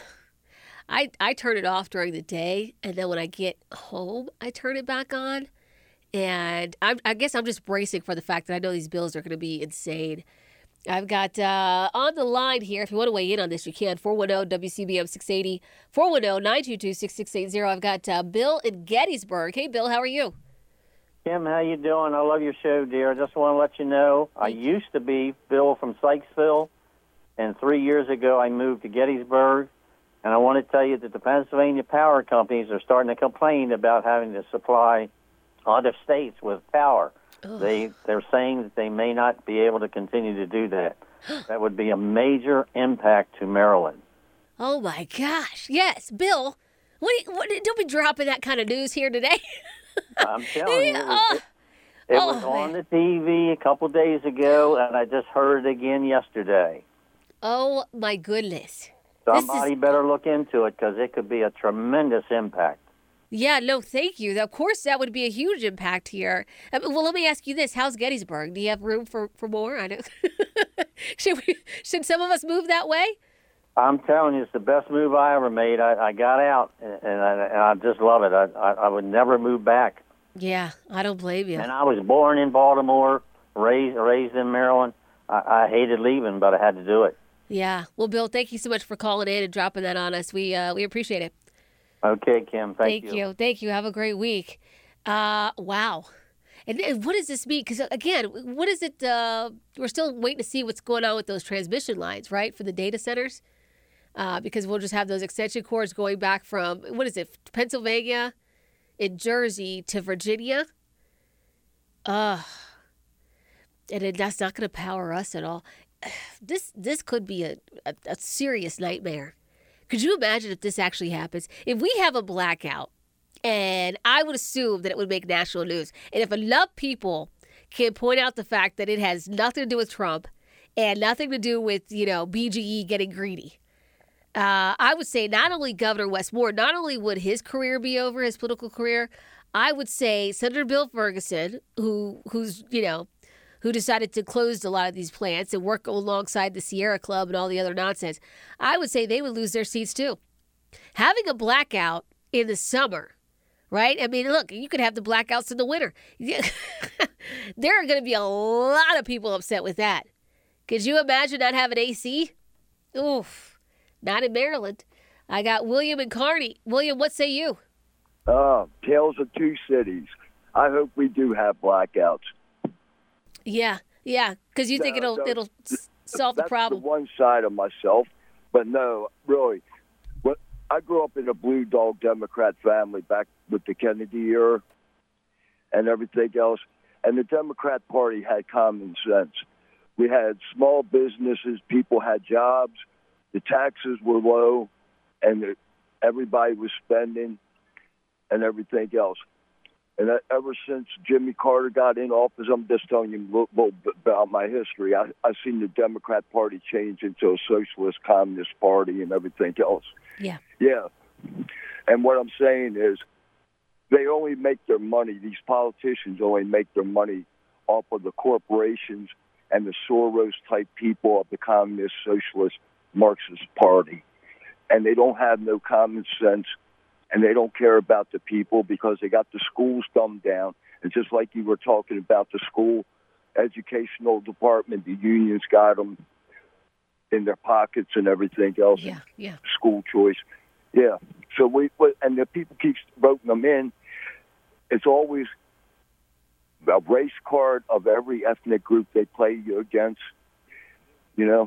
I, I turn it off during the day, and then when I get home, I turn it back on. And I'm, I guess I'm just bracing for the fact that I know these bills are going to be insane. I've got uh, on the line here, if you want to weigh in on this, you can. four one zero W C B M six eighty, four one zero, nine two two, six six eight zero. I've got uh, Bill in Gettysburg. Hey, Bill, how are you? Kim, how you doing? I love your show, dear. I just want to let you know I used to be Bill from Sykesville, and three years ago I moved to Gettysburg, and I want to tell you that the Pennsylvania power companies are starting to complain about having to supply other states with power. Ugh. They, they're saying that they may not be able to continue to do that. That would be a major impact to Maryland. Oh, my gosh. Yes, Bill, what, what, don't be dropping that kind of news here today. I'm telling you, it, it oh, was on man. the T V a couple days ago, and I just heard it again yesterday. Oh, my goodness. Somebody is... better look into it, because it could be a tremendous impact. Yeah, no, thank you. Of course, that would be a huge impact here. Well, let me ask you this. How's Gettysburg? Do you have room for, for more? I don't... should, we, should some of us move that way? I'm telling you, it's the best move I ever made. I, I got out, and I, and I just love it. I, I, I would never move back. Yeah, I don't blame you. And I was born in Baltimore, raised raised in Maryland. I, I hated leaving, but I had to do it. Yeah. Well, Bill, thank you so much for calling in and dropping that on us. We uh, we appreciate it. Okay, Kim. Thank, Thank you. Thank you. Have a great week. Uh, wow. And, and what does this mean? Because, again, what is it? Uh, we're still waiting to see what's going on with those transmission lines, right, for the data centers? Uh, because we'll just have those extension cords going back from, what is it, Pennsylvania and Jersey to Virginia? Uh, and it, that's not going to power us at all. This this could be a, a, a serious nightmare. Could you imagine if this actually happens? If we have a blackout, and I would assume that it would make national news. And if enough people can point out the fact that it has nothing to do with Trump and nothing to do with, you know, B G E getting greedy, uh, I would say not only Governor Wes Moore, not only would his career be over, his political career, I would say Senator Bill Ferguson, who who's, you know, who decided to close a lot of these plants and work alongside the Sierra Club and all the other nonsense, I would say they would lose their seats too. Having a blackout in the summer, right? I mean, look, you could have the blackouts in the winter. There are going to be a lot of people upset with that. Could you imagine not having A C? Oof, not in Maryland. I got William and Kearney. William, what say you? Uh, tales of two cities. I hope we do have blackouts. Yeah, yeah, because you think No, it'll no, it'll s- solve the That's problem. the one side of myself, but no, really. What I grew up in a blue dog Democrat family back with the Kennedy era and everything else, and the Democrat Party had common sense. We had small businesses, people had jobs, the taxes were low, and the, everybody was spending and everything else. And that, ever since Jimmy Carter got in office, I'm just telling you a little, little bit about my history. I, I've seen the Democrat Party change into a socialist communist party and everything else. Yeah. Yeah. And what I'm saying is they only make their money, these politicians only make their money off of the corporations and the Soros-type people of the communist, socialist, Marxist party. And they don't have no common sense. And they don't care about the people because they got the schools dumbed down. And just like you were talking about the school educational department, the unions got them in their pockets and everything else. Yeah, yeah. School choice. Yeah. So we, and the people keep voting them in. It's always a race card of every ethnic group they play you against. You know,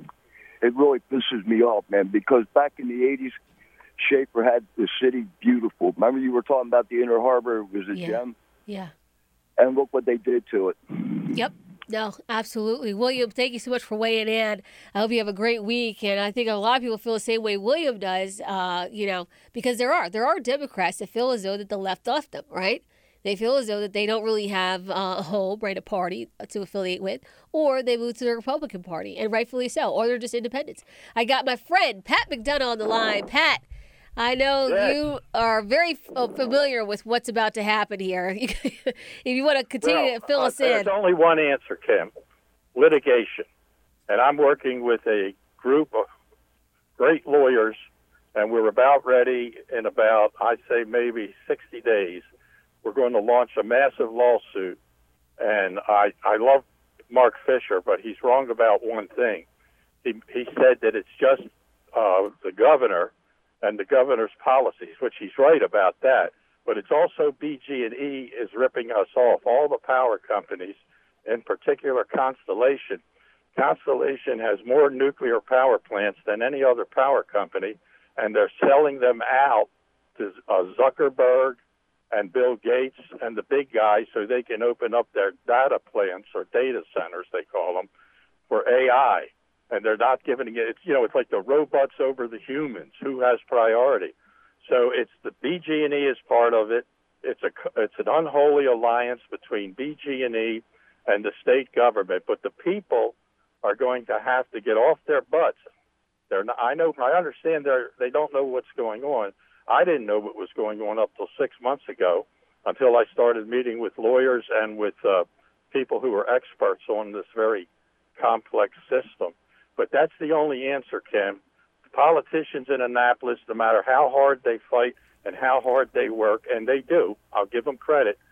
it really pisses me off, man, because back in the eighties, Schaefer had the city beautiful. Remember you were talking about the Inner Harbor? It was a Yeah. gem. Yeah. And look what they did to it. Yep. No, absolutely. William, thank you so much for weighing in. I hope you have a great week. And I think a lot of people feel the same way William does, uh, you know, because there are. There are Democrats that feel as though that the left left them, right? They feel as though that they don't really have uh, a home, right, a party to affiliate with, or they move to the Republican Party, and rightfully so, or they're just independents. I got my friend Pat McDonough on the line. Pat, I know Yes. you are very f- familiar with what's about to happen here. If you want to continue Well, to fill uh, us in. There's only one answer, Kim. Litigation. And I'm working with a group of great lawyers, and we're about ready in about, I'd say, maybe sixty days. We're going to launch a massive lawsuit. And I, I love Mark Fisher, but he's wrong about one thing. He, he said that it's just uh, the governor and the governor's policies, which he's right about that. But it's also B G and E is ripping us off. All the power companies, in particular Constellation. Constellation has more nuclear power plants than any other power company, and they're selling them out to uh, Zuckerberg and Bill Gates and the big guys so they can open up their data plants or data centers, they call them, for A I. And they're not giving it, it's, you know, it's like the robots over the humans. Who has priority? So it's the B G and E is part of it. It's a it's an unholy alliance between B G and E and the state government. But the people are going to have to get off their butts. They're not, I know, I understand they they don't know what's going on. I didn't know what was going on up till six months ago until I started meeting with lawyers and with uh, people who are experts on this very complex system. But that's the only answer, Kim. Politicians in Annapolis, no matter how hard they fight and how hard they work, and they do, I'll give them credit,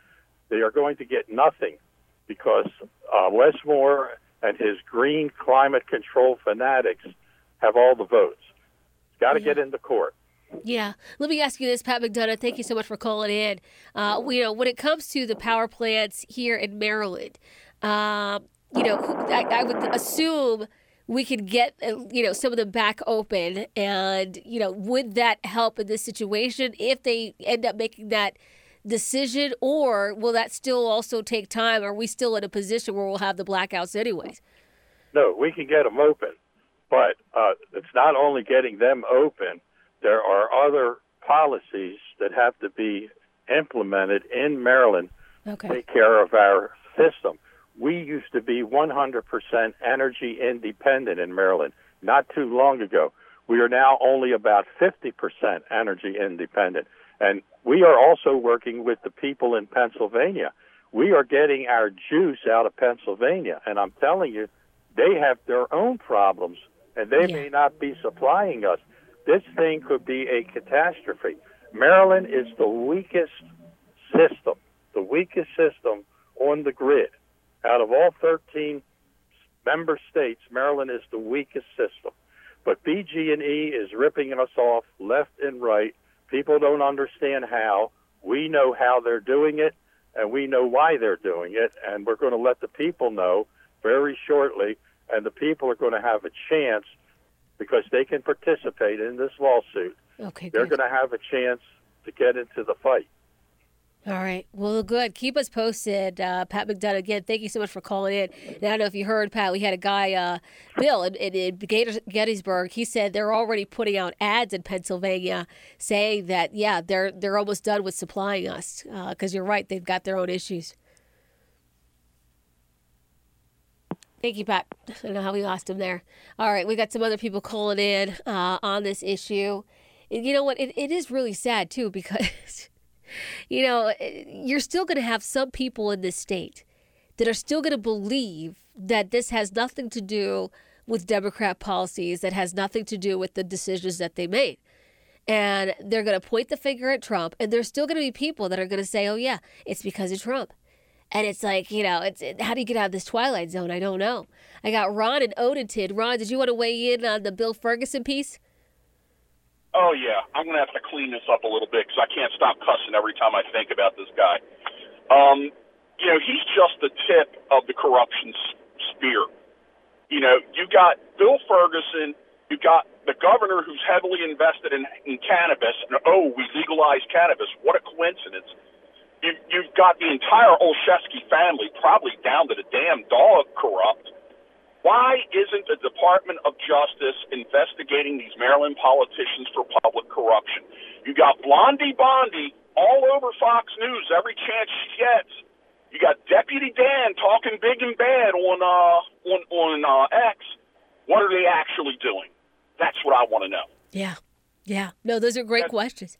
They are going to get nothing because uh, Wes Moore and his green climate control fanatics have all the votes. It's got to yeah. get into court. Yeah. Let me ask you this, Pat McDonough. Thank you so much for calling in. Uh, you know, when it comes to the power plants here in Maryland, uh, you know, I, I would assume we could get, uh, you know, some of them back open. And, you know, would that help in this situation if they end up making that decision? Or will that still also take time? Are we still in a position where we'll have the blackouts anyways? No, we can get them open. But uh, it's not only getting them open. There are other policies that have to be implemented in Maryland okay. to take care of our system. We used to be one hundred percent energy independent in Maryland not too long ago. We are now only about fifty percent energy independent. And we are also working with the people in Pennsylvania. We are getting our juice out of Pennsylvania. And I'm telling you, they have their own problems, and they yeah. may not be supplying us. This thing could be a catastrophe. Maryland is the weakest system, the weakest system on the grid. Out of all thirteen member states, Maryland is the weakest system. But B G and E is ripping us off left and right. People don't understand how. We know how they're doing it, and we know why they're doing it, and we're going to let the people know very shortly, and the people are going to have a chance because they can participate in this lawsuit. Okay, They're good. going to have a chance to get into the fight. All right. Well, good. Keep us posted. Uh, Pat McDonough, again, thank you so much for calling in. And I don't know if you heard, Pat, we had a guy, uh, Bill, in, in, in Gettysburg. He said they're already putting out ads in Pennsylvania saying that, yeah, they're they're almost done with supplying us because uh, you're right. They've got their own issues. Thank you, Pat. I don't know how we lost him there. All right, we got some other people calling in uh, on this issue. And you know what? It, it is really sad, too, because, you know, you're still going to have some people in this state that are still going to believe that this has nothing to do with Democrat policies, that has nothing to do with the decisions that they made. And they're going to point the finger at Trump, and there's still going to be people that are going to say, oh, yeah, it's because of Trump. And it's like, you know, it's it, how do you get out of this twilight zone? I don't know. I got Ron in Odenton. Ron, did you want to weigh in on the Bill Ferguson piece? Oh, yeah. I'm going to have to clean this up a little bit because I can't stop cussing every time I think about this guy. Um, you know, he's just the tip of the corruption spear. You know, you got Bill Ferguson, you got the governor who's heavily invested in, in cannabis, and oh, we legalized cannabis. What a coincidence. You, you've got the entire Olszewski family probably down to the damn dog corrupt. Why isn't the Department of Justice investigating these Maryland politicians for public corruption? You got Blondie Bondi all over Fox News every chance she gets. You got Deputy Dan talking big and bad on uh, on on uh, X. What are they actually doing? That's what I want to know. Yeah, yeah. No, those are great That's, questions.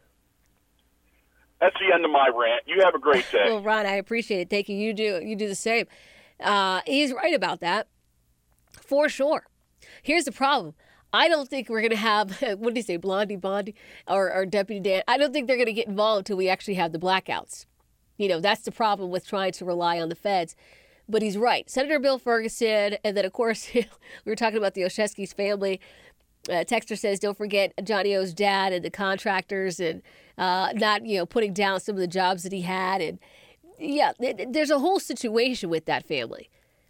That's the end of my rant. You have a great day. Well, Ron, I appreciate it. Thank you. You do. You do the same. Uh, he's right about that, for sure. Here's the problem. I don't think we're going to have, what did he say, Blondie Bondi or, or Deputy Dan? I don't think they're going to get involved until we actually have the blackouts. You know, that's the problem with trying to rely on the feds. But he's right. Senator Bill Ferguson, and then, of course, we were talking about the Olszewski's family. Uh, Texter says, don't forget Johnny O's dad and the contractors and uh, not, you know, putting down some of the jobs that he had. And, yeah, th- there's a whole situation with that family.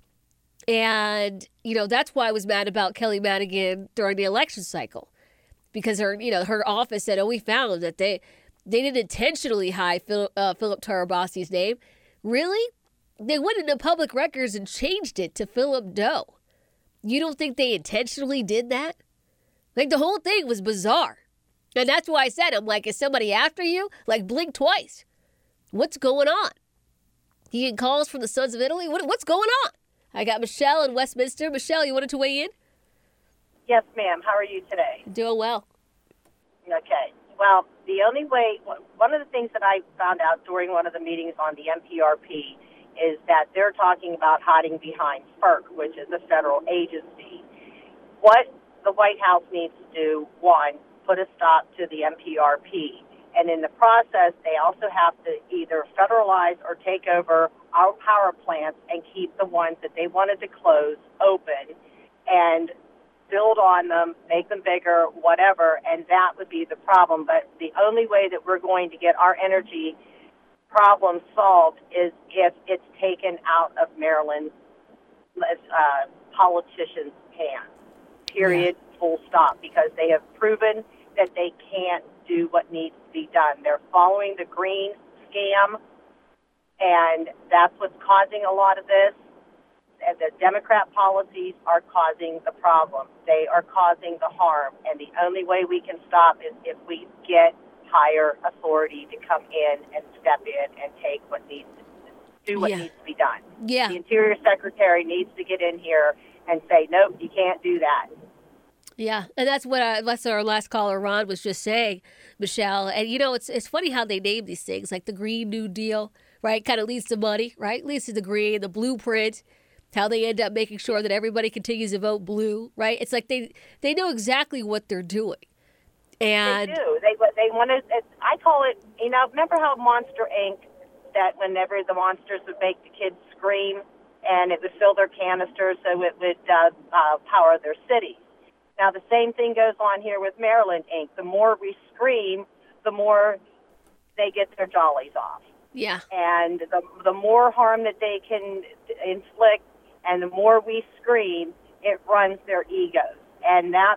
And, you know, that's why I was mad about Kelly Madigan during the election cycle. Because her, you know, her office said, oh, we found that they they didn't intentionally hide Phil, uh, Philip Tarabassi's name. Really? They went into public records and changed it to Philip Doe. You don't think they intentionally did that? Like, the whole thing was bizarre. And that's why I said, I'm like, is somebody after you? Like, blink twice. What's going on? You get calls from the Sons of Italy? What, what's going on? I got Michelle in Westminster. Michelle, you wanted to weigh in? Yes, ma'am. How are you today? Doing well. Okay. Well, the only way, one of the things that I found out during one of the meetings on the M P R P is that they're talking about hiding behind FERC, which is a federal agency. What the White House needs to do, one, put a stop to the M P R P. And in the process, they also have to either federalize or take over our power plants and keep the ones that they wanted to close open and build on them, make them bigger, whatever, and that would be the problem. But the only way that we're going to get our energy problem solved is if it's taken out of Maryland's uh, politicians' hands, period, yeah. full stop, because they have proven that they can't do what needs to be done. They're following the green scam, and that's what's causing a lot of this. And the Democrat policies are causing the problem. They are causing the harm, and the only way we can stop is if we get higher authority to come in and step in and take what needs to do what yeah. needs to be done. Yeah. The Interior Secretary needs to get in here and say, nope, you can't do that. Yeah, and that's what I, that's our last caller, Ron, was just saying, Michelle. And, you know, it's it's funny how they name these things, like the Green New Deal, right? Kind of leads to money, right? Leads to the green, the blueprint, how they end up making sure that everybody continues to vote blue, right? It's like they, they know exactly what they're doing. And they do. They, they want to, I call it, you know, remember how Monster Incorporated, that whenever the monsters would make the kids scream and it would fill their canisters so it would uh, uh, power their cities. Now, the same thing goes on here with Maryland Incorporated. The more we scream, the more they get their jollies off. Yeah. And the the more harm that they can inflict and the more we scream, it runs their egos. And that's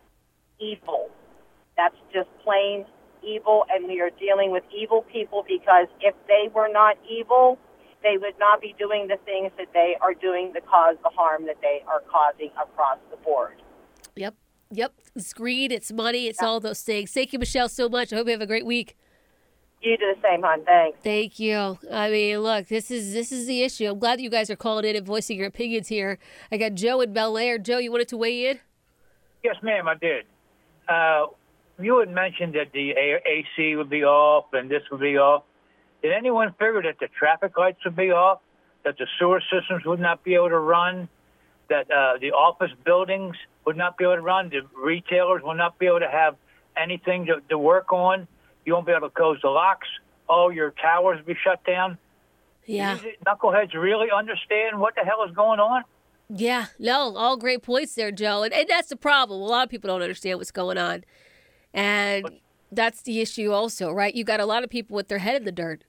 evil. That's just plain evil, and we are dealing with evil people because if they were not evil, they would not be doing the things that they are doing to cause the harm that they are causing across the board. Yep, yep. It's greed, it's money, it's all those things. Thank you, Michelle, so much. I hope you have a great week. You do the same, hon. Thanks. Thank you. I mean, look, this is this is the issue. I'm glad that you guys are calling in and voicing your opinions here. I got Joe in Bel Air. Joe, you wanted to weigh in? Yes, ma'am, I did. Uh, you had mentioned that the A C would be off and this would be off. Did anyone figure that the traffic lights would be off, that the sewer systems would not be able to run, that uh, the office buildings would not be able to run, the retailers will not be able to have anything to, to work on? You won't be able to close the locks. All your towers will be shut down. Yeah. Do knuckleheads really understand what the hell is going on? Yeah. No, all great points there, Joe. And, and that's the problem. A lot of people don't understand what's going on. And but, that's the issue also, right? You got a lot of people with their head in the dirt.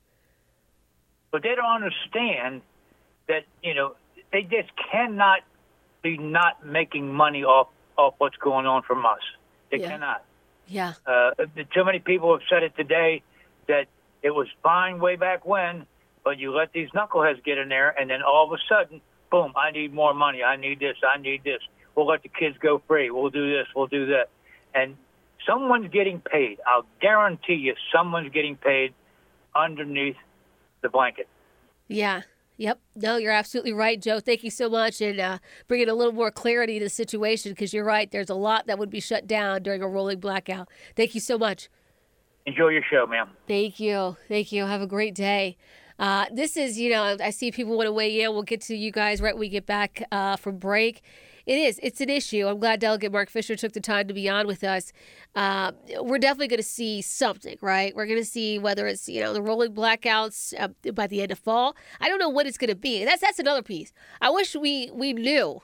But they don't understand that, you know, they just cannot be not making money off, off what's going on from us. They yeah. cannot. Yeah. Uh, too many people have said it today that it was fine way back when, but you let these knuckleheads get in there, and then all of a sudden, boom, I need more money. I need this. I need this. We'll let the kids go free. We'll do this. We'll do that. And someone's getting paid. I'll guarantee you someone's getting paid underneath the blanket. Yeah. Yep. No, you're absolutely right, Joe. Thank you so much. And uh, bringing a little more clarity to the situation, because you're right. There's a lot that would be shut down during a rolling blackout. Thank you so much. Enjoy your show, ma'am. Thank you. Thank you. Have a great day. Uh, this is, you know, I see people want to weigh in. We'll get to you guys right when we get back uh, from break. It is. It's an issue. I'm glad Delegate Mark Fisher took the time to be on with us. Uh, we're definitely going to see something, right? We're going to see whether it's, you know, the rolling blackouts uh, by the end of fall. I don't know what it's going to be. That's that's another piece. I wish we, we knew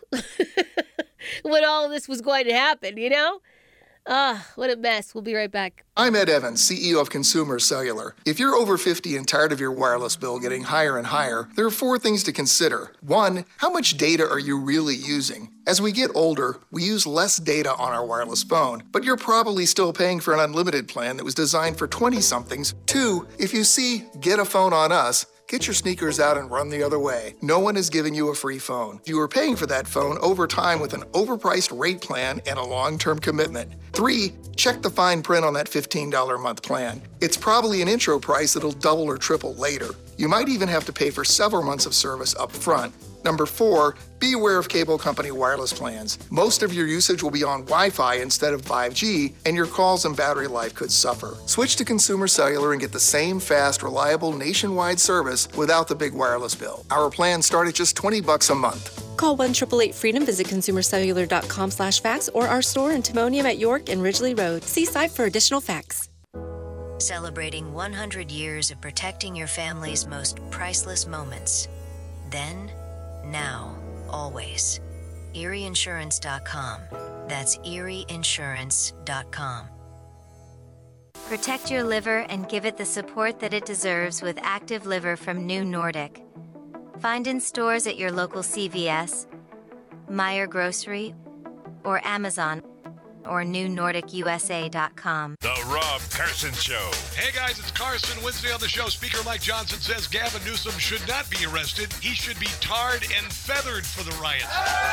when all of this was going to happen, you know? Ah, what a mess. We'll be right back. I'm Ed Evans, C E O of Consumer Cellular. If you're over fifty and tired of your wireless bill getting higher and higher, there are four things to consider. One, how much data are you really using? As we get older, we use less data on our wireless phone, but you're probably still paying for an unlimited plan that was designed for twenty-somethings. Two, if you see Get a Phone on Us, get your sneakers out and run the other way. No one is giving you a free phone. You are paying for that phone over time with an overpriced rate plan and a long-term commitment. Three, check the fine print on that fifteen dollars a month plan. It's probably an intro price that'll double or triple later. You might even have to pay for several months of service up front. Number four, be aware of cable company wireless plans. Most of your usage will be on Wi-Fi instead of five G, and your calls and battery life could suffer. Switch to Consumer Cellular and get the same fast, reliable nationwide service without the big wireless bill. Our plans start at just twenty bucks a month. Call one eight eight eight freedom, visit consumer cellular dot com slash fax, or our store in Timonium at York and Ridgely Road. See site for additional facts. celebrating one hundred years of protecting your family's most priceless moments. Then, now, always. Erie Insurance dot com. That's Erie Insurance dot com. Protect your liver and give it the support that it deserves with Active Liver from New Nordic. Find in stores at your local C V S, Meijer Grocery, or Amazon, or new nordic u s a dot com. The Rob Carson Show. Hey guys, it's Carson. Wednesday on the show, Speaker Mike Johnson says Gavin Newsom should not be arrested. He should be tarred and feathered for the riots.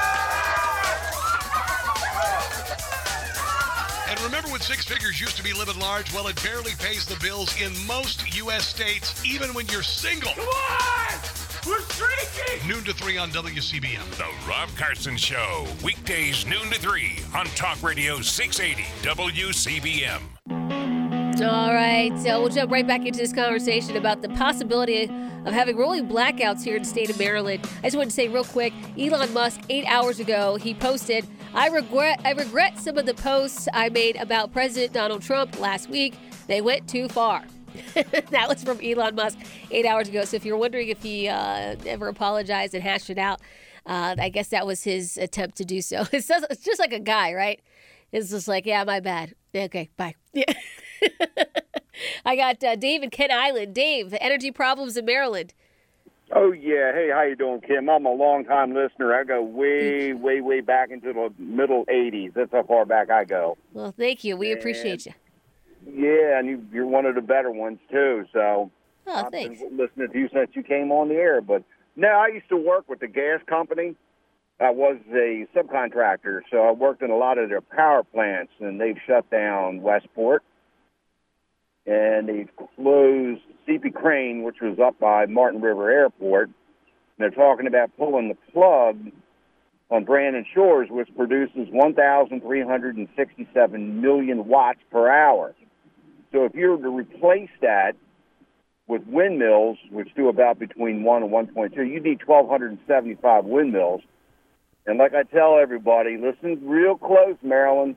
And remember when six figures used to be living large? Well, it barely pays the bills in most U S states, even when you're single. Come on! We're streaking! Noon to three on W C B M. The Rob Carson Show. Weekdays noon to three on Talk Radio six eighty W C B M. All right, so we'll jump right back into this conversation about the possibility of having rolling blackouts here in the state of Maryland. I just wanted to say real quick, Elon Musk, eight hours ago, he posted, I regret I regret some of the posts I made about President Donald Trump last week. They went too far. That was from Elon Musk eight hours ago. So if you're wondering if he uh, ever apologized and hashed it out, uh, I guess that was his attempt to do so. It's just, it's just like a guy, right? It's just like, yeah, my bad. Okay, bye. Yeah. I got uh, Dave in Kent Island. Dave, energy problems in Maryland. Oh, yeah. Hey, how you doing, Kim? I'm a long-time listener. I go way, way, way back into the middle eighties. That's how far back I go. Well, thank you. We and, appreciate you. Yeah, and you, you're one of the better ones, too. So oh, I've thanks. been listening to you since you came on the air. But, no, I used to work with the gas company. I was a subcontractor, so I worked in a lot of their power plants, and they've shut down Westport. And they've closed C P Crane, which was up by Martin River Airport. And they're talking about pulling the plug on Brandon Shores, which produces one thousand three hundred sixty-seven million watts per hour. So if you were to replace that with windmills, which do about between one and one point two, you need one thousand two hundred seventy-five windmills. And like I tell everybody, listen real close, Maryland.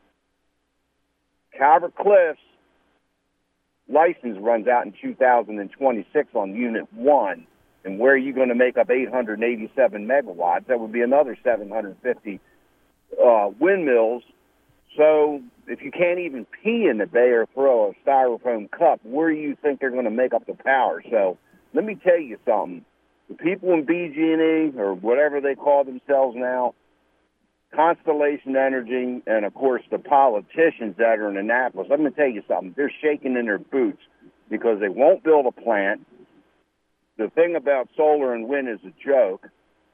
Calvert Cliffs license runs out in two thousand twenty-six on Unit one. And where are you going to make up eight hundred eighty-seven megawatts? That would be another seven hundred fifty uh, windmills. So if you can't even pee in the bay or throw a styrofoam cup, where do you think they're going to make up the power? So let me tell you something. The people in B G and E, or whatever they call themselves now, Constellation Energy, and, of course, the politicians that are in Annapolis, let me tell you something. They're shaking in their boots because they won't build a plant. The thing about solar and wind is a joke.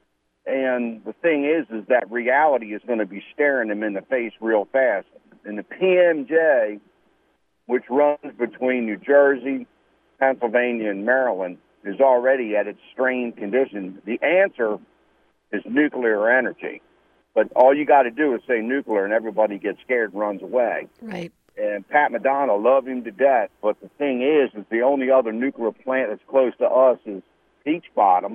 And the thing is, is that reality is going to be staring them in the face real fast. And the P M J, which runs between New Jersey, Pennsylvania, and Maryland, is already at its strained condition. The answer is nuclear energy. But all you got to do is say nuclear, and everybody gets scared and runs away. Right. And Pat Madonna loved him to death. But the thing is, is the only other nuclear plant that's close to us is Peach Bottom,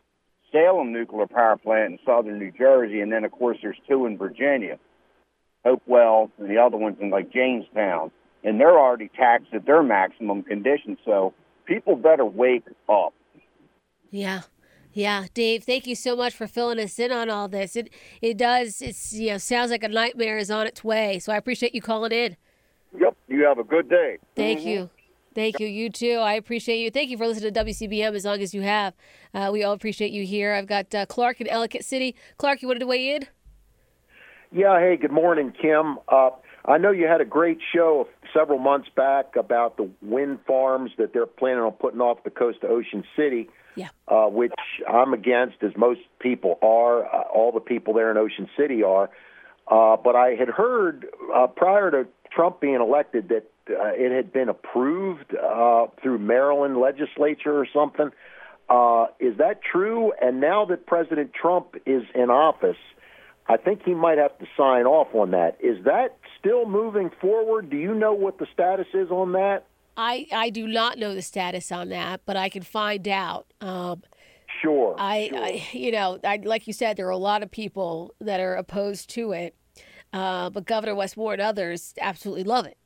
Salem Nuclear Power Plant in southern New Jersey, and then, of course, there's two in Virginia, Hopewell, and the other one's in, like, Jamestown. And they're already taxed at their maximum condition, so people better wake up. Yeah. Yeah, Dave, thank you so much for filling us in on all this. It it does, it's, you know, sounds like a nightmare is on its way, so I appreciate you calling in. Yep, you have a good day. Thank mm-hmm. you. Thank you. You too. I appreciate you. Thank you for listening to W C B M as long as you have. Uh, we all appreciate you here. I've got uh, Clark in Ellicott City. Clark, you wanted to weigh in? Yeah, hey, good morning, Kim. Uh, I know you had a great show several months back about the wind farms that they're planning on putting off the coast of Ocean City. Yeah. Uh, which I'm against, as most people are. Uh, all the people there in Ocean City are. Uh, but I had heard uh, prior to Trump being elected that uh, it had been approved uh, through Maryland legislature or something. Uh, is that true? And now that President Trump is in office, I think he might have to sign off on that. Is that still moving forward? Do you know what the status is on that? I, I do not know the status on that, but I can find out. Um, sure. I, sure. I you know, I, like you said, there are a lot of people that are opposed to it, uh, but Governor Wes Moore and others absolutely love it.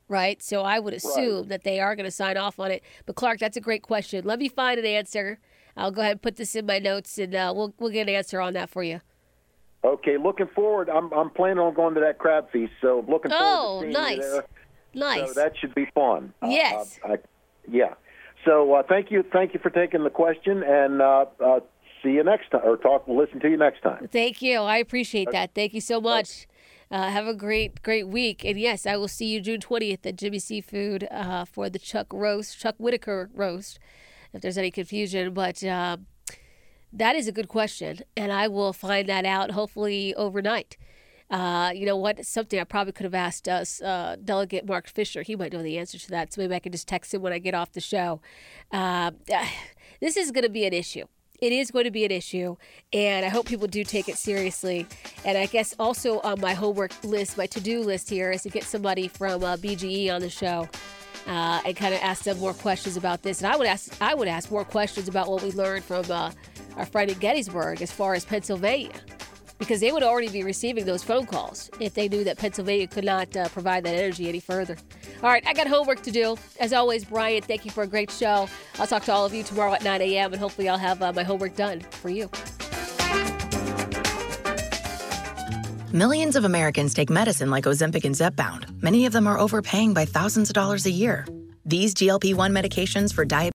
right? So I would assume right. that they are going to sign off on it. But Clark, that's a great question. Let me find an answer. I'll go ahead and put this in my notes, and uh, we'll we'll get an answer on that for you. Okay, looking forward. I'm I'm planning on going to that crab feast, so looking forward oh, to seeing nice. you there. Nice. So that should be fun. Yes. Uh, I, yeah. So uh, thank you, thank you for taking the question, and uh, uh, see you next time, or talk, listen to you next time. Thank you. I appreciate that. Thank you so much. Uh, have a great, great week. And yes, I will see you June twentieth at Jimmy Seafood uh, for the Chuck roast, Chuck Whitaker roast, if there's any confusion. But uh, that is a good question, and I will find that out hopefully overnight. Uh, you know what? Something I probably could have asked us, uh, Delegate Mark Fisher. He might know the answer to that, so maybe I can just text him when I get off the show. Uh, this is going to be an issue. It is going to be an issue, and I hope people do take it seriously. And I guess also on my homework list, my to-do list here, is to get somebody from uh, B G E on the show uh, and kind of ask them more questions about this. And I would ask, I would ask more questions about what we learned from uh, our friend in Gettysburg as far as Pennsylvania, because they would already be receiving those phone calls if they knew that Pennsylvania could not uh, provide that energy any further. All right, I got homework to do. As always, Brian, thank you for a great show. I'll talk to all of you tomorrow at nine a.m., and hopefully I'll have uh, my homework done for you. Millions of Americans take medicine like Ozempic and Zepbound. Many of them are overpaying by thousands of dollars a year. These G L P one medications for diabetes